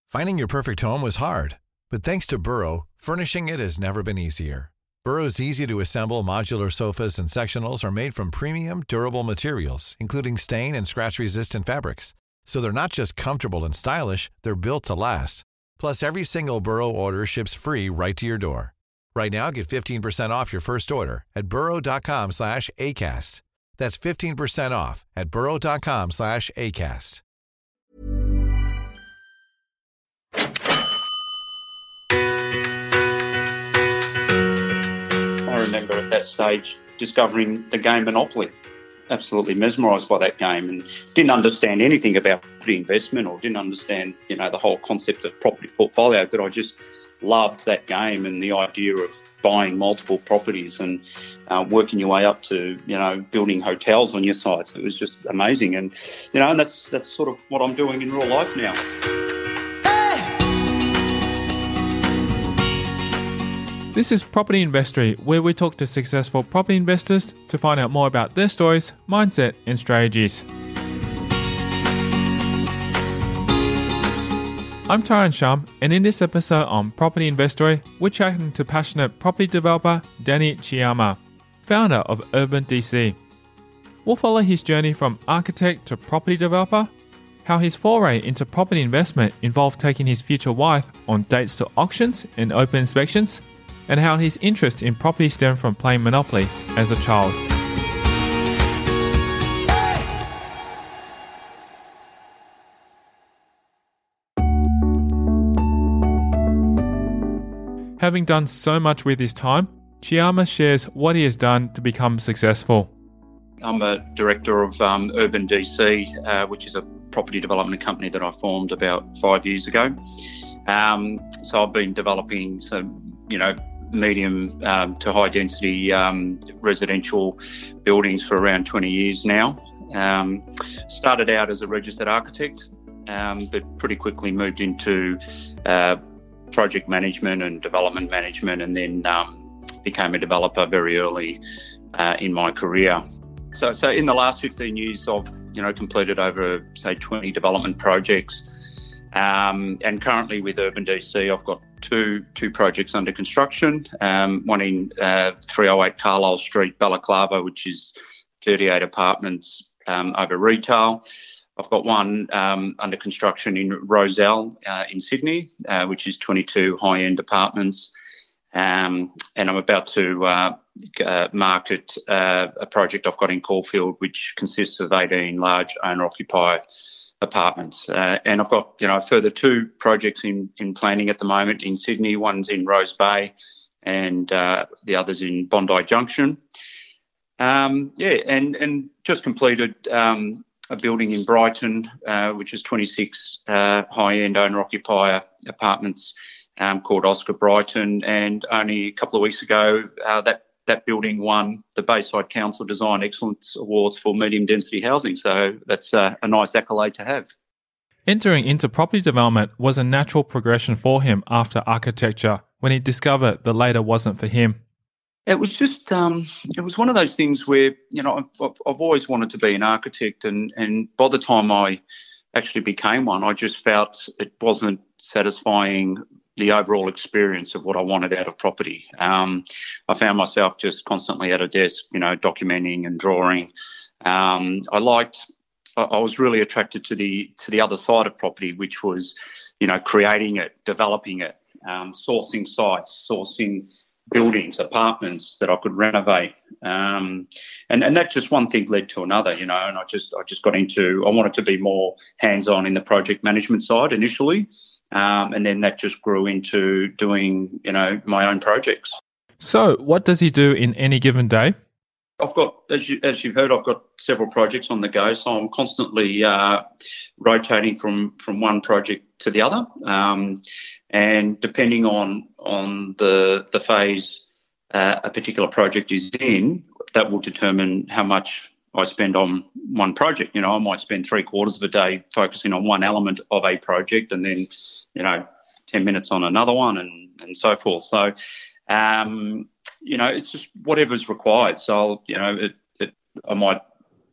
Finding your perfect home was hard, but thanks to Burrow, furnishing it has never been easier. Burrow's easy-to-assemble modular sofas and sectionals are made from premium, durable materials, including stain and scratch-resistant fabrics. So they're not just comfortable and stylish, they're built to last. Plus, every single Burrow order ships free right to your door. Right now, get 15% off your first order at burrow.com/ACAST. That's 15% off at burrow.com/ACAST. I remember at that stage discovering the game Monopoly. Absolutely mesmerised by that game, and didn't understand anything about property investment or didn't understand, the whole concept of property portfolio, but I just loved that game and the idea of buying multiple properties and working your way up to, building hotels on your sites. It was just amazing. And, and that's sort of what I'm doing in real life now. This is Property Investory, where we talk to successful property investors to find out more about their stories, mindset and strategies. I'm Tyron Shum, and in this episode on Property Investory, we're chatting to passionate property developer Danny Chiyama, founder of Urban DC. We'll follow his journey from architect to property developer, how his foray into property investment involved taking his future wife on dates to auctions and open inspections, and how his interest in property stemmed from playing Monopoly as a child. Having done so much with his time, Chiyama shares what he has done to become successful. I'm a director of Urban DC, which is a property development company that I formed about 5 years ago. So I've been developing some, medium to high density residential buildings for around 20 years now. Started out as a registered architect, but pretty quickly moved into project management and development management, and then became a developer very early in my career. So in the last 15 years, I've completed over, say, 20 development projects. And currently with Urban DC, I've got two projects under construction. One in 308 Carlisle Street, Balaclava, which is 38 apartments over retail. I've got one under construction in Rozelle in Sydney, which is 22 high-end apartments. And I'm about to market a project I've got in Caulfield, which consists of 18 large owner-occupier apartments. And I've got, further two projects in planning at the moment in Sydney. One's in Rose Bay and the other's in Bondi Junction. And just completed a building in Brighton, which is 26 high-end owner-occupier apartments called Oscar Brighton. And only a couple of weeks ago, that building won the Bayside Council Design Excellence Awards for medium density housing. So that's a nice accolade to have. Entering into property development was a natural progression for him after architecture when he discovered the later wasn't for him. It was just, it was one of those things where, I've always wanted to be an architect, and by the time I actually became one, I just felt it wasn't satisfying the overall experience of what I wanted out of property. I found myself just constantly at a desk, documenting and drawing. I was really attracted to the other side of property, which was, creating it, developing it, sourcing sites, sourcing buildings, apartments that I could renovate. And that just one thing led to another, and I just got into, I wanted to be more hands-on in the project management side initially. And then that just grew into doing, my own projects. So what does he do in any given day? I've got, as you've heard, I've got several projects on the go, so I'm constantly rotating from one project to the other. And depending on the phase a particular project is in, that will determine how much I spend on one project. I might spend 3/4 of a day focusing on one element of a project, and then 10 minutes on another one, and so forth. So it's just whatever's required. So I might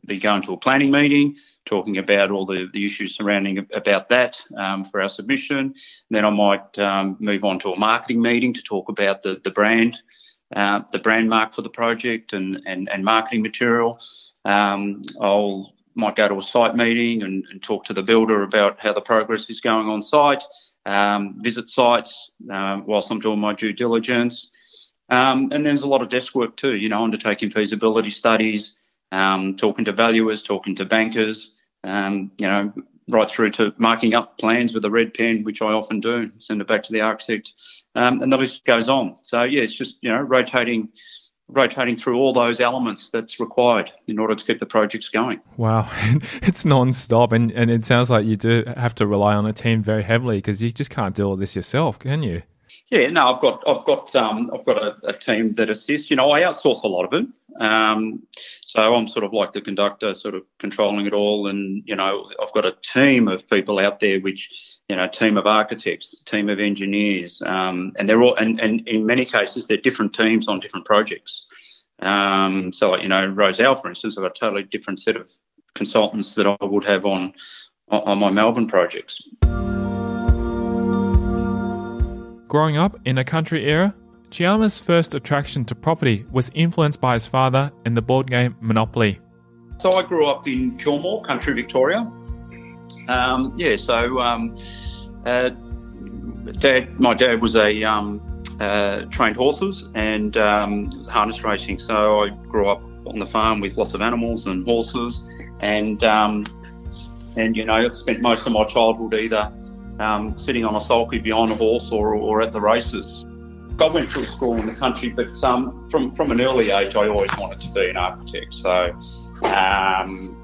be going to a planning meeting, talking about all the issues surrounding about that for our submission. And then I might move on to a marketing meeting to talk about the brand mark for the project and marketing material. Might go to a site meeting and talk to the builder about how the progress is going on site, visit sites whilst I'm doing my due diligence. And there's a lot of desk work too, undertaking feasibility studies, talking to valuers, talking to bankers, right through to marking up plans with a red pen, which I often do, send it back to the architect, and the list goes on. So, yeah, it's just, rotating through all those elements that's required in order to keep the projects going. Wow, it's non-stop, and it sounds like you do have to rely on a team very heavily because you just can't do all this yourself, can you? Yeah, no, I've got a team that assists. I outsource a lot of it, so I'm sort of like the conductor, sort of controlling it all. And I've got a team of people out there, which team of architects, team of engineers, and they're all, and in many cases they're different teams on different projects. So Roselle, for instance, I've got a totally different set of consultants that I would have on my Melbourne projects. Growing up in a country era, Chiama's first attraction to property was influenced by his father and the board game Monopoly. So I grew up in Kilmore, country Victoria. My dad was trained horses and harness racing. So I grew up on the farm with lots of animals and horses, and spent most of my childhood either sitting on a sulky behind a horse or at the races. I went through school in the country, but from an early age, I always wanted to be an architect. So, I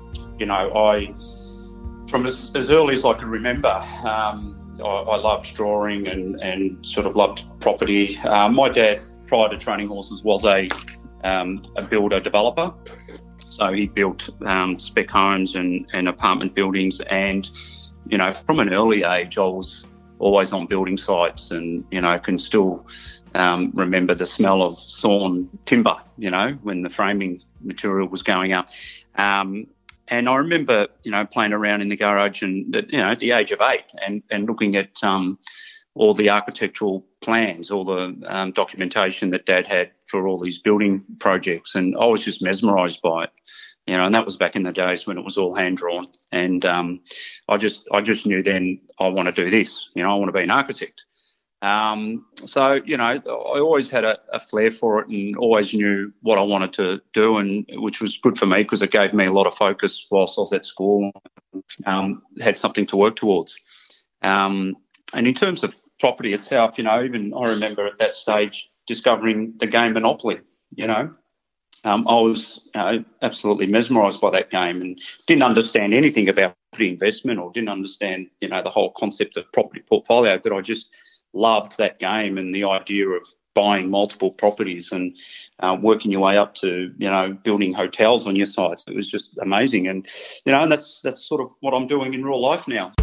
from as early as I could remember, I loved drawing and sort of loved property. My dad, prior to training horses, was a builder developer. So he built spec homes and apartment buildings, and from an early age, I was always on building sites, and can still remember the smell of sawn timber, when the framing material was going up. And I remember, playing around in the garage and, at the age of 8 and looking at all the architectural plans, all the documentation that Dad had for all these building projects, and I was just mesmerised by it. And that was back in the days when it was all hand-drawn. And I just knew then I want to do this. I want to be an architect. So, I always had a flair for it and always knew what I wanted to do, and which was good for me because it gave me a lot of focus whilst I was at school, had something to work towards. And in terms of property itself, even I remember at that stage discovering the game Monopoly, I was absolutely mesmerised by that game and didn't understand anything about property investment or didn't understand, the whole concept of property portfolio, but I just loved that game and the idea of buying multiple properties and working your way up to, building hotels on your sites. It was just amazing. And, and that's sort of what I'm doing in real life now.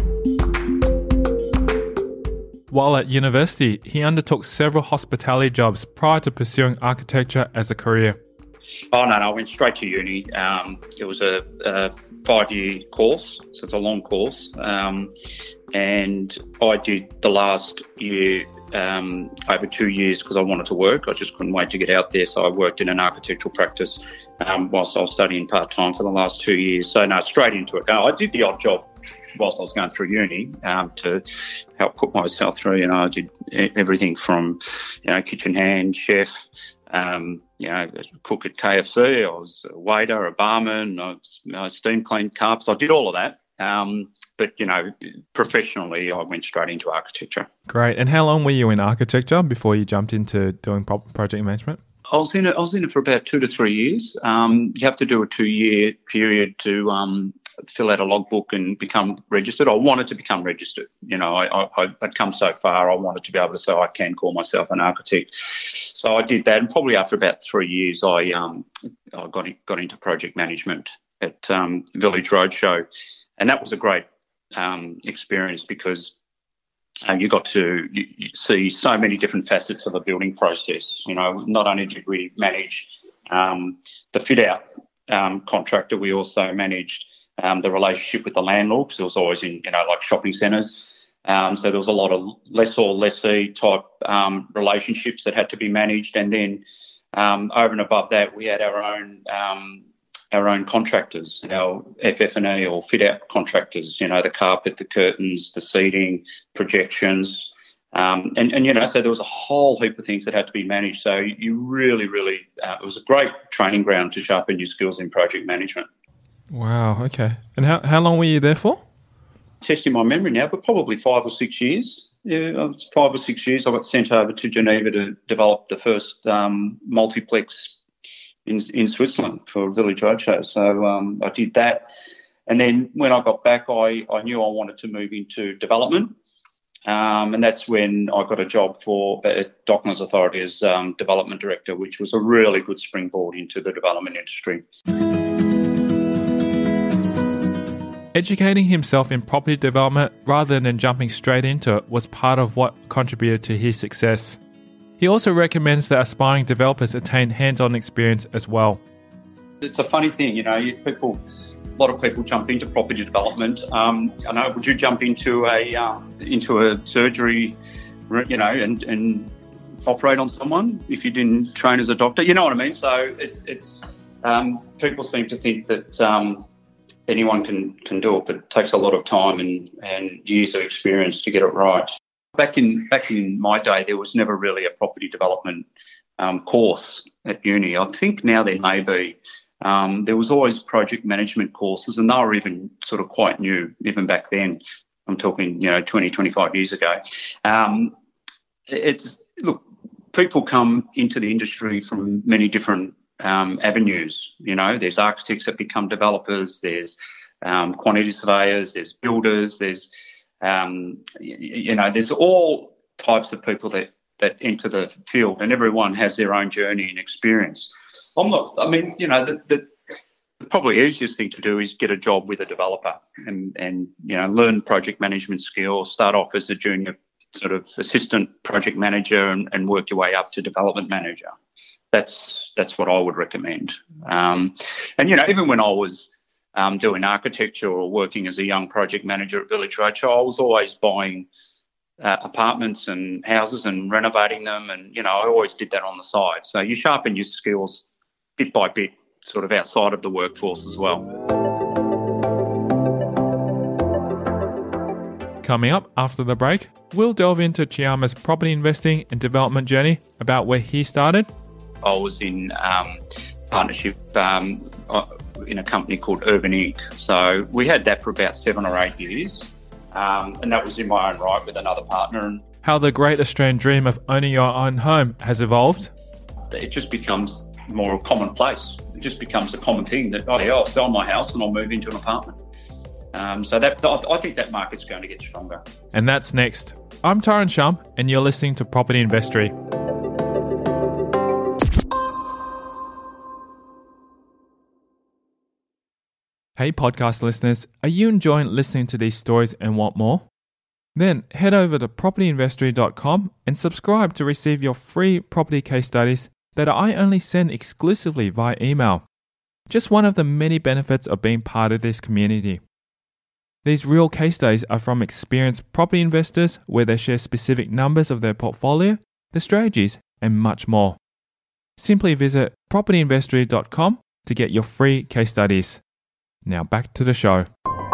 While at university, he undertook several hospitality jobs prior to pursuing architecture as a career. Oh, no, I went straight to uni. It was a 5-year course, so it's a long course. And I did the last year over 2 years because I wanted to work. I just couldn't wait to get out there. So I worked in an architectural practice whilst I was studying part-time for the last 2 years. So, no, straight into it. I did the odd job whilst I was going through uni to help put myself through. I did everything from, kitchen hand, chef, cook at KFC. I was a waiter, a barman, I steam cleaned carpets. I did all of that. But, professionally, I went straight into architecture. Great. And how long were you in architecture before you jumped into doing project management? I was in it for about 2 to 3 years. You have to do a 2-year period to fill out a logbook and become registered. I wanted to become registered. I'd come so far, I wanted to be able to say I can call myself an architect. So I did that, and probably after about 3 years, I got into project management at Village Roadshow, and that was a great experience because you got to see so many different facets of a building process. Not only did we manage the fit out contractor, we also managed the relationship with the landlord, because it was always in, like shopping centres. So there was a lot of lessor-lessee type relationships that had to be managed. And then over and above that, we had our own contractors, our FF&E or fit-out contractors, the carpet, the curtains, the seating, projections. So there was a whole heap of things that had to be managed. So you really, it was a great training ground to sharpen your skills in project management. Wow, okay. And how long were you there for? Testing my memory now, but probably 5 or 6 years. Yeah, 5 or 6 years. I got sent over to Geneva to develop the first multiplex in Switzerland for Village Roadshow. So I did that. And then when I got back, I knew I wanted to move into development. And that's when I got a job for Docklands Authority as development director, which was a really good springboard into the development industry. Educating himself in property development rather than jumping straight into it was part of what contributed to his success. He also recommends that aspiring developers attain hands-on experience as well. It's a funny thing, a lot of people jump into property development. I know, would you jump into a surgery, and operate on someone if you didn't train as a doctor? You know what I mean? So it's people seem to think that anyone can do it, but it takes a lot of time and years of experience to get it right. Back in my day, there was never really a property development course at uni. I think now there may be. There was always project management courses, and they were even sort of quite new, even back then. I'm talking, 20, 25 years ago. Look, people come into the industry from many different avenues. There's architects that become developers, there's quantity surveyors, there's builders, there's there's all types of people that enter the field, and everyone has their own journey and experience. The probably easiest thing to do is get a job with a developer and learn project management skills, start off as a junior sort of assistant project manager and work your way up to development manager. That's what I would recommend. Even when I was doing architecture or working as a young project manager at Village Roadshow, I was always buying apartments and houses and renovating them, and I always did that on the side. So you sharpen your skills bit by bit, sort of outside of the workforce as well. Coming up after the break, we'll delve into Chiama's property investing and development journey, about where he started. I was in partnership in a company called Urban Inc. So we had that for about 7 or 8 years, and that was in my own right with another partner. And how the great Australian dream of owning your own home has evolved. It just becomes more commonplace. It just becomes a common thing that, I'll sell my house and I'll move into an apartment. So I think that market's going to get stronger. And that's next. I'm Tyron Shum, and you're listening to Property Investory. Hey podcast listeners, are you enjoying listening to these stories and want more? Then head over to propertyinvestory.com and subscribe to receive your free property case studies that I only send exclusively via email. Just one of the many benefits of being part of this community. These real case studies are from experienced property investors where they share specific numbers of their portfolio, the strategies, and much more. Simply visit propertyinvestory.com to get your free case studies. Now back to the show.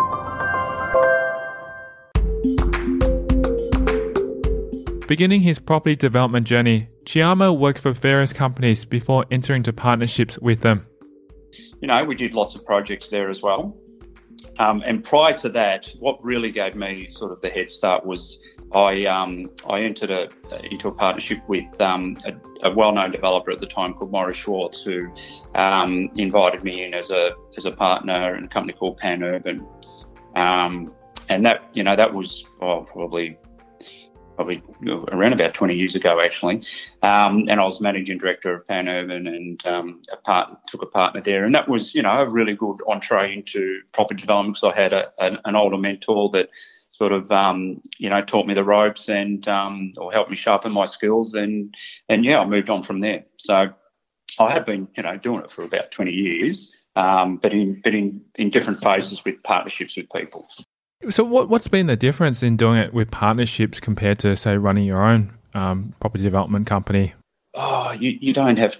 Beginning his property development journey, Chiama worked for various companies before entering into partnerships with them. We did lots of projects there as well. And prior to that, what really gave me sort of the head start was I entered into a partnership with a well-known developer at the time called Morris Schwartz, who invited me in as a partner in a company called Pan Urban, and that was probably around about 20 years ago actually, and I was managing director of Pan Urban and took a partner there, and that was a really good entree into property development because I had an older mentor that sort of taught me the ropes and or helped me sharpen my skills, and I moved on from there. So I have been doing it for about 20 years. but in different phases with partnerships with people. So what's been the difference in doing it with partnerships compared to, say, running your own property development company? Oh, you don't have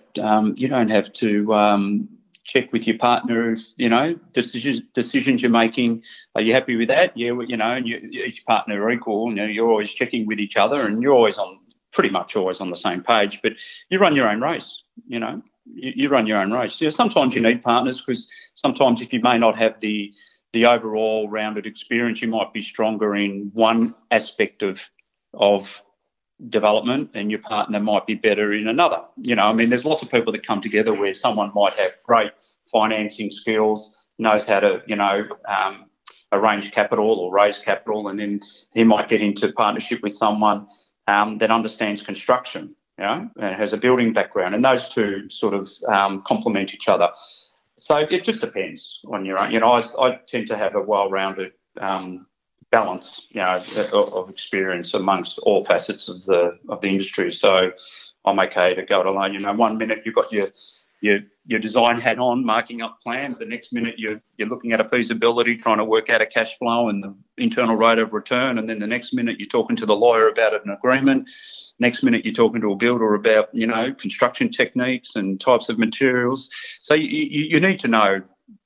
to check with your partner if, decisions you're making, are you happy with that? Yeah, and each partner are equal. You're always checking with each other, and you're pretty much always on the same page. But you run your own race. You run your own race. Sometimes you need partners, because sometimes if you may not have the overall rounded experience, you might be stronger in one aspect of development, and your partner might be better in another. There's lots of people that come together where someone might have great financing skills, knows how to, arrange capital or raise capital, and then he might get into partnership with someone that understands construction, and has a building background, and those two sort of complement each other. So it just depends on your own. I tend to have a well-rounded balance, of experience amongst all facets of the industry. So I'm okay to go it alone. 1 minute you've got your design hat on, marking up plans. The next minute you're looking at a feasibility, trying to work out a cash flow and the internal rate of return. And then the next minute you're talking to the lawyer about an agreement. Next minute you're talking to a builder about, construction techniques and types of materials. So you need to know,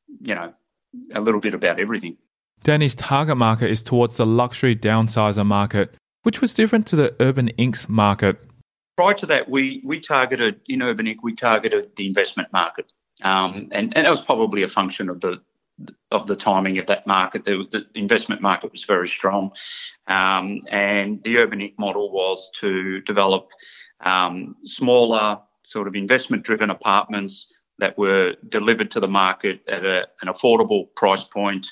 a little bit about everything. Danny's target market is towards the luxury downsizer market, which was different to the Urban Inc. market. Prior to that, we targeted, in Urban Inc., we targeted the investment market. And that was probably a function of the timing of that market. The investment market was very strong. And the Urban Inc. model was to develop smaller sort of investment-driven apartments that were delivered to the market at an affordable price point,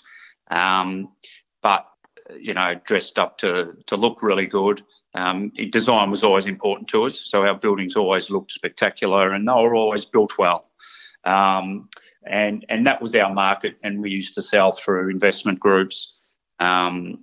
but dressed up to look really good. Design was always important to us, so our buildings always looked spectacular, and they were always built well. And that was our market, and we used to sell through investment groups, and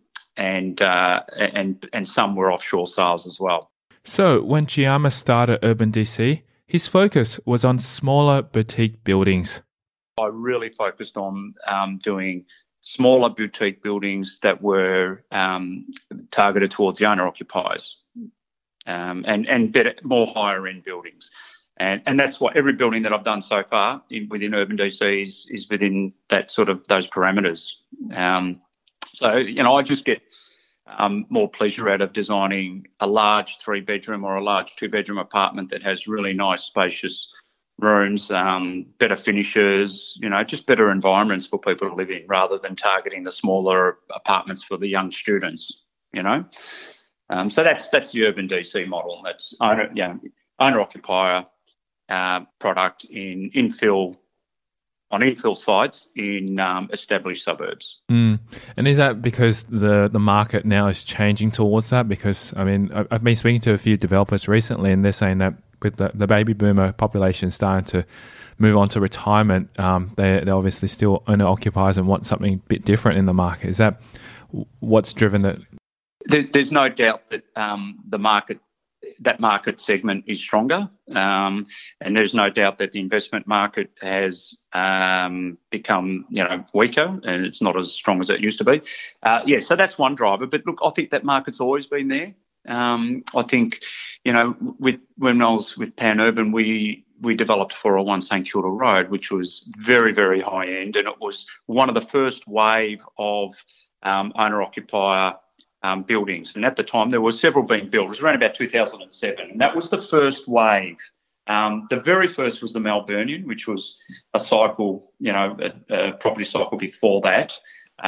some were offshore sales as well. So when Chiama started Urban DC, his focus was on smaller boutique buildings. I really focused on doing smaller boutique buildings that were targeted towards the owner-occupiers, and better, more higher-end buildings. And that's what every building that I've done so far within Urban DC is within that sort of those parameters. So I just get more pleasure out of designing a large 3-bedroom or a large 2-bedroom apartment that has really nice, spacious rooms, better finishes, just better environments for people to live in, rather than targeting the smaller apartments for the young students. So that's the Urban DC model. That's owner-occupier product in infill sites in established suburbs. And is that because the market now is changing towards that? Because I've been speaking to a few developers recently, and they're saying that with the baby boomer population starting to move on to retirement, they're obviously still owner-occupiers and want something a bit different in the market. Is that what's driven that? There's no doubt that that market segment is stronger, and there's no doubt that the investment market has become weaker, and it's not as strong as it used to be. So that's one driver. But look, I think that market's always been there. I think, when I was with Pan Urban, we developed 401 St Kilda Road, which was very, very high end, and it was one of the first wave of owner-occupier buildings. And at the time, there were several being built. It was around about 2007, and that was the first wave. The very first was the Melburnian, which was a cycle, a property cycle before that.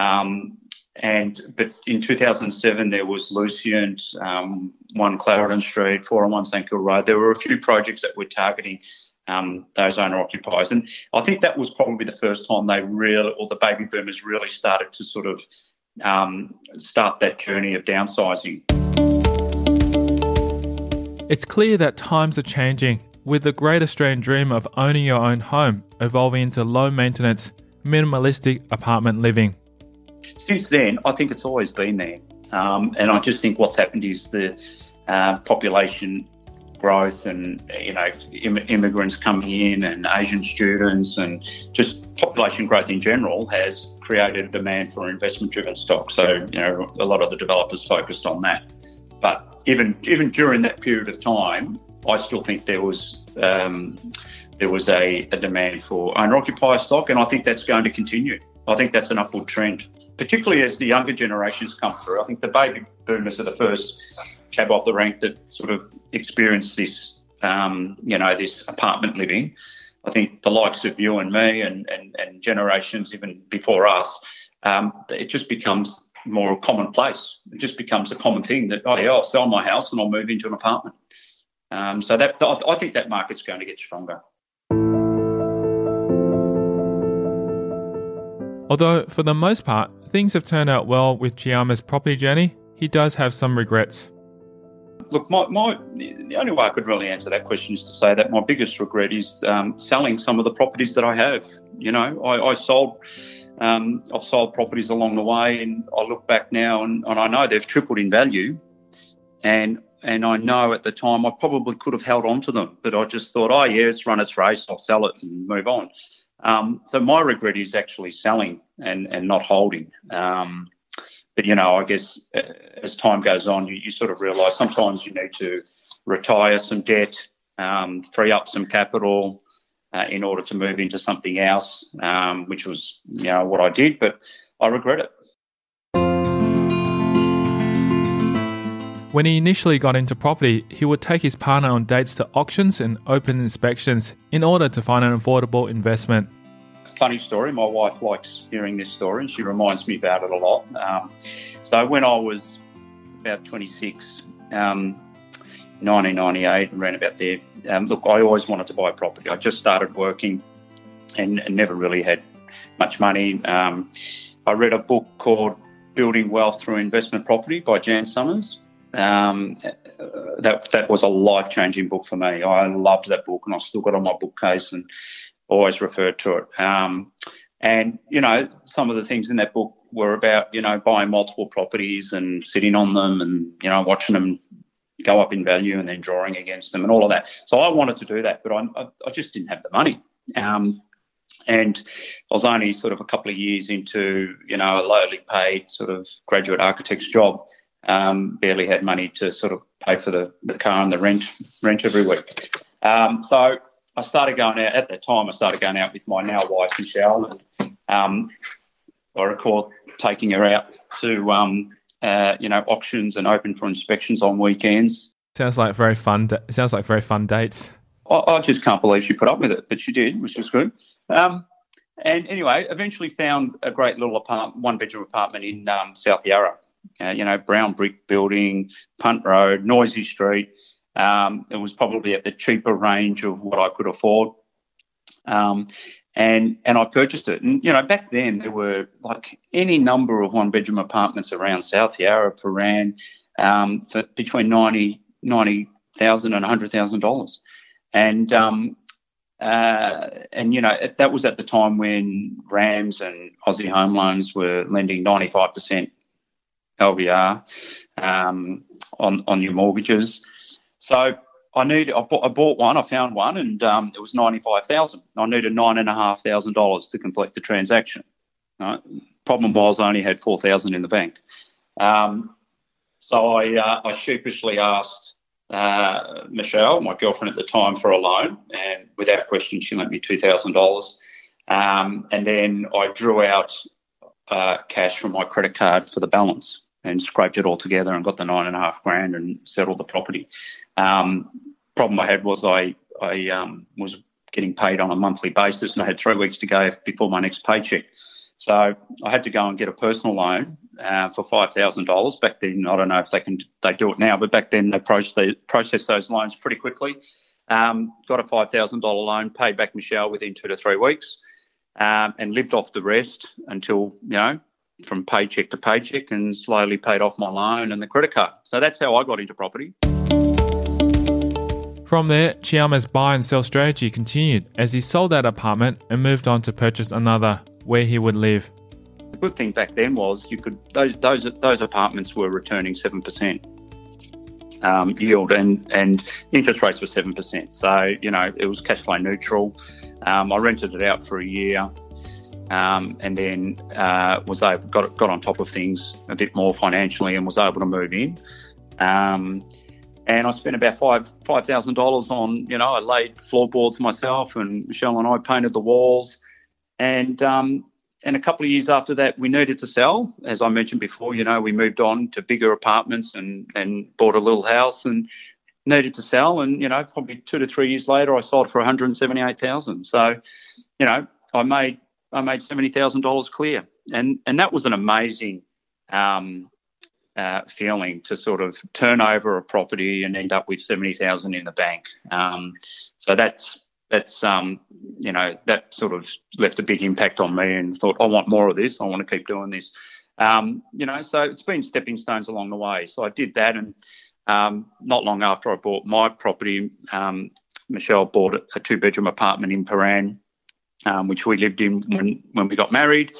But in 2007, there was Lucient, 1 Clarendon Street, 401 St Kilda Road. There were a few projects that were targeting those owner-occupiers. And I think that was probably the first time the baby boomers really started to sort of start that journey of downsizing. It's clear that times are changing, with the great Australian dream of owning your own home evolving into low-maintenance, minimalistic apartment living. Since then, I think it's always been there. And I just think what's happened is the population growth and, immigrants coming in and Asian students and just population growth in general has created a demand for investment-driven stocks. So, a lot of the developers focused on that. But even during that period of time, I still think there was a demand for owner-occupier stock, and I think that's going to continue. I think that's an upward trend, particularly as the younger generations come through. I think the baby boomers are the first cab off the rank that sort of experienced this, this apartment living. I think the likes of you and me and generations even before us, it just becomes more commonplace. It just becomes a common thing that, I'll sell my house and I'll move into an apartment. So I think that market's going to get stronger. Although, for the most part, things have turned out well with Chiama's property journey, he does have some regrets. Look, the only way I could really answer that question is to say that my biggest regret is selling some of the properties that I have. I've sold properties along the way, and I look back now and I know they've tripled in value, and I know at the time I probably could have held on to them, but I just thought, it's run its race, I'll sell it and move on. So my regret is actually selling and not holding. But, I guess as time goes on, you sort of realise sometimes you need to retire some debt, free up some capital in order to move into something else, which was, what I did, but I regret it. When he initially got into property, he would take his partner on dates to auctions and open inspections in order to find an affordable investment. Funny story, my wife likes hearing this story and she reminds me about it a lot. So when I was about 26, 1998, around about there, look, I always wanted to buy property. I just started working and never really had much money. I read a book called Building Wealth Through Investment Property by Jan Summers. That was a life-changing book for me. I loved that book and I've still got it on my bookcase and always referred to it. And, some of the things in that book were about, buying multiple properties and sitting on them and, watching them go up in value and then drawing against them and all of that. So I wanted to do that, but I just didn't have the money. And I was only sort of a couple of years into, a lowly paid sort of graduate architect's job. Barely had money to sort of pay for the car and the rent every week. So I started going out, at that time, with my now wife, Michelle, and I recall taking her out to, auctions and open for inspections on weekends. Sounds like very fun dates. I just can't believe she put up with it, but she did, which was good. And anyway, eventually found a great little one-bedroom apartment in South Yarra. Brown brick building, Punt Road, noisy street. It was probably at the cheaper range of what I could afford. And I purchased it. And, back then there were like any number of one-bedroom apartments around South Yarra, Paran, for between $90,000 and $100,000. And that was at the time when RAMS and Aussie Home Loans were lending 95% LVR on your mortgages. So I bought one, I found one, and it was $95,000. I needed $9,500 to complete the transaction. Right? Problem was I only had $4,000 in the bank. So I sheepishly asked Michelle, my girlfriend at the time, for a loan, and without question she lent me $2,000. And then I drew out cash from my credit card for the balance and scraped it all together and got the $9,500 and settled the property. Problem I had was I was getting paid on a monthly basis and I had 3 weeks to go before my next paycheck. So I had to go and get a personal loan for $5,000. Back then, I don't know if they do it now, but back then they process those loans pretty quickly. Got a $5,000 loan, paid back Michelle within 2 to 3 weeks, and lived off the rest until, from paycheck to paycheck, and slowly paid off my loan and the credit card. So that's how I got into property. From there, Chiama's buy and sell strategy continued as he sold that apartment and moved on to purchase another where he would live. The good thing back then was those apartments were returning 7%. yield, and interest rates were 7%. So, it was cash flow neutral. I rented it out for a year, and then got on top of things a bit more financially and was able to move in. And I spent about $5,000 on, I laid floorboards myself, and Michelle and I painted the walls. And a couple of years after that, we needed to sell. As I mentioned before, we moved on to bigger apartments and bought a little house and needed to sell. And, probably 2 to 3 years later, I sold for $178,000. So, I made $70,000 clear. And that was an amazing feeling to sort of turn over a property and end up with $70,000 in the bank. So that's that sort of left a big impact on me, and thought, I want more of this. I want to keep doing this. So it's been stepping stones along the way. So I did that, and not long after I bought my property, Michelle bought a 2-bedroom apartment in Paran, which we lived in when we got married.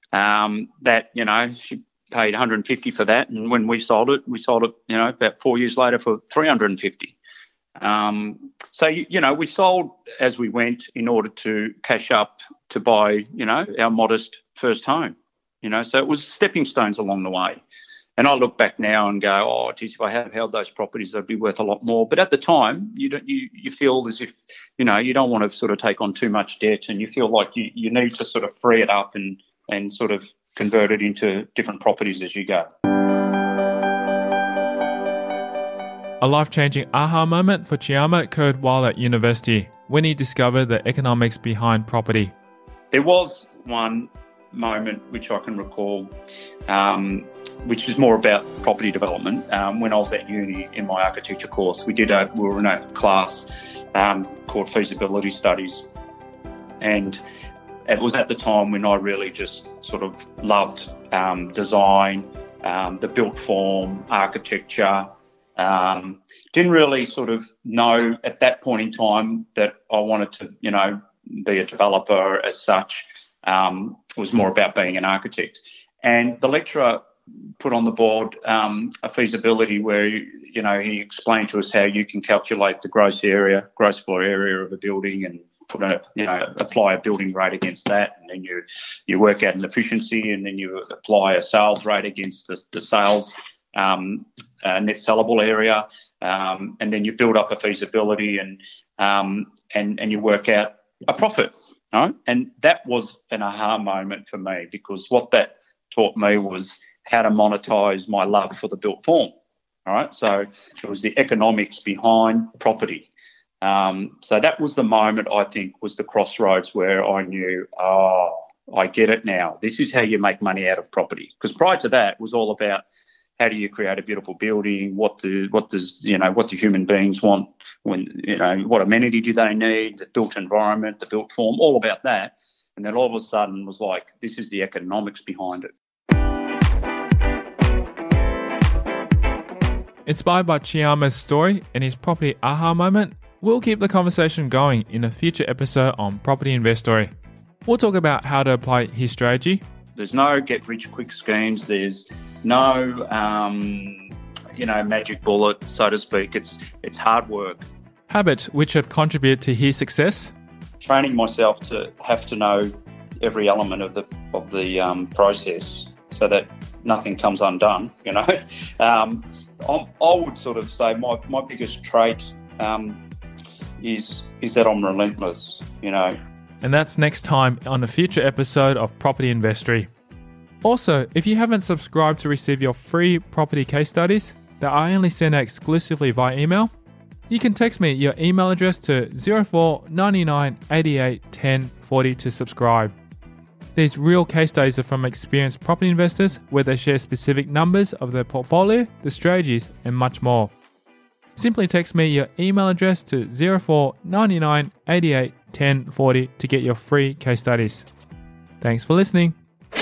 She paid $150 for that, and when we sold it, about 4 years later for $350. So we sold as we went in order to cash up to buy, our modest first home. So it was stepping stones along the way. And I look back now and go, oh, geez, if I had held those properties, they'd be worth a lot more. But at the time, you feel as if, you don't want to sort of take on too much debt, and you feel like you need to sort of free it up and sort of convert it into different properties as you go. A life-changing aha moment for Chiama occurred while at university, when he discovered the economics behind property. There was one moment which I can recall, which is more about property development. When I was at uni in my architecture course, we were in a class called feasibility studies, and it was at the time when I really just sort of loved design, the built form, architecture. Didn't really sort of know at that point in time that I wanted to, be a developer as such. It was more about being an architect. And the lecturer put on the board a feasibility where, he explained to us how you can calculate the gross floor area of a building, and apply a building rate against that, and then you work out an efficiency, and then you apply a sales rate against the sales net sellable area, and then you build up a feasibility, and you work out a profit. Right? And that was an aha moment for me, because what that taught me was how to monetize my love for the built form. All right, so it was the economics behind property. So that was the moment, I think, was the crossroads where I knew, I get it now. This is how you make money out of property. Because prior to that, it was all about how do you create a beautiful building? What do human beings want? What amenity do they need? The built environment, the built form, all about that. And then all of a sudden was like, this is the economics behind it. Inspired by Chiama's story and his property aha moment, we'll keep the conversation going in a future episode on Property Investory. We'll talk about how to apply his strategy. There's no get-rich-quick schemes. There's no, magic bullet, so to speak. It's hard work. Habits which have contributed to his success. Training myself to have to know every element of the process, so that nothing comes undone. I would sort of say my biggest trait is that I'm relentless. And that's next time on a future episode of Property Investory. Also, if you haven't subscribed to receive your free property case studies that I only send out exclusively via email, you can text me your email address to 04 99 88 10 40 to subscribe. These real case studies are from experienced property investors where they share specific numbers of their portfolio, the strategies, and much more. Simply text me your email address to 04 99 88 10 40 to get your free case studies. Thanks for listening.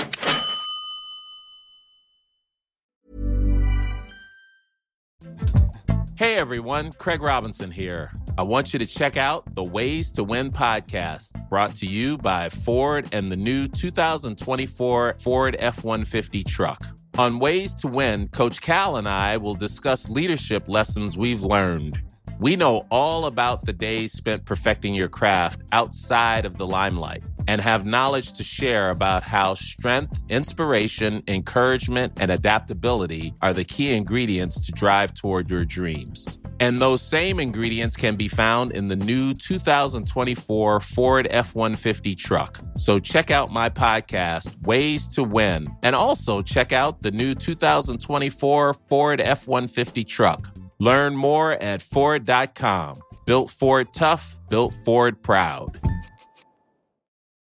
Hey everyone, Craig Robinson here. I want you to check out the Ways to Win podcast, brought to you by Ford and the new 2024 Ford F-150 truck. On Ways to Win, Coach Cal and I will discuss leadership lessons we've learned. We know all about the days spent perfecting your craft outside of the limelight and have knowledge to share about how strength, inspiration, encouragement, and adaptability are the key ingredients to drive toward your dreams. And those same ingredients can be found in the new 2024 Ford F-150 truck. So check out my podcast, Ways to Win, and also check out the new 2024 Ford F-150 truck. Learn more at Ford.com. Built Ford tough, built Ford proud.